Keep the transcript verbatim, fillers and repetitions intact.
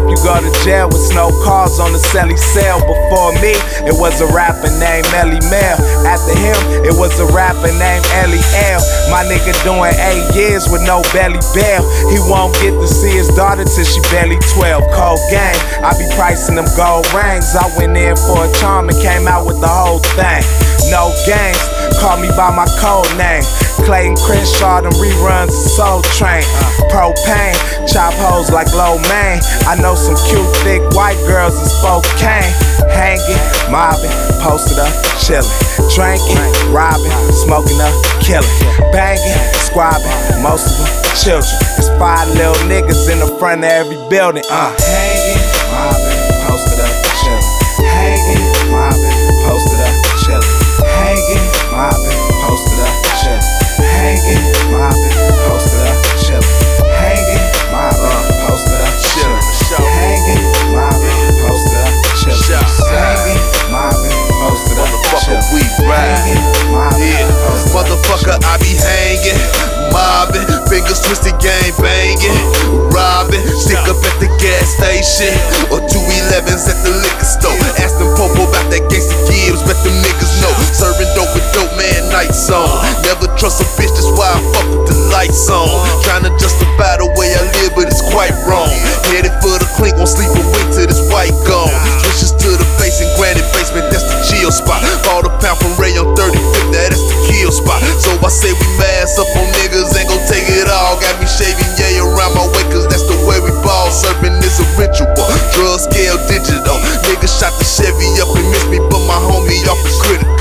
you go to jail with snow cars on the celly cell. Before me, it was a rapper named Melly Mel. After him, it was a rapper named Ellie L. My nigga doing eight years with no belly bell. He won't get to see his daughter till she barely twelve. Cold game, I be pricing them gold rings. I went in for a charm and came out with the whole thing. No games, call me by my code name. Clayton Crenshaw, them reruns of Soul Train. Propane, chop hoes like Lo Mein. I know some cute, thick white girls in Spokane. Hanging, mobbing, posted up, chillin'. Drinking, robbing, smoking up, killin'. Banging, squabbing, most of them children. There's five little niggas in the front of every building. Uh. Hanging, mobbing, posted up, chillin'. Hanging, mobbing, posted up, chillin'. Hanging, mobbing, posted up, chillin'. Hanging, mobbing, posted up, chillin'. Hanging, mobbing, posted up, chillin'. Hanging, mobbing, posted up, chillin'. Hanging, mobbing, posted up, chillin'. We ride, yeah, motherfucker, I be hanging, mobbing, fingers twisted, gang banging, robbing, stick up at the gas station, or two elevens at the liquor store. Ask them Popo about that gangsta Gibbs, bet them niggas know. Serving dope with dope man nights on. Never trust a bitch, that's why I fuck with the lights on. Trying to justify the way I live, but it's quite wrong. Headed for the clink, won't sleep a wink till this white gone. Switches to the face and granite basement, that's the chill spot. Bought a pound from Ray on thirty-fifth, that's the kill spot. So I say we mass up on niggas, ain't gon' take it all. Got me shaving yay around my way, cause that's the way we ball. Serving is a ritual, drug scale digital. Niggas shot the Chevy up and missed me, but my homie off is critical.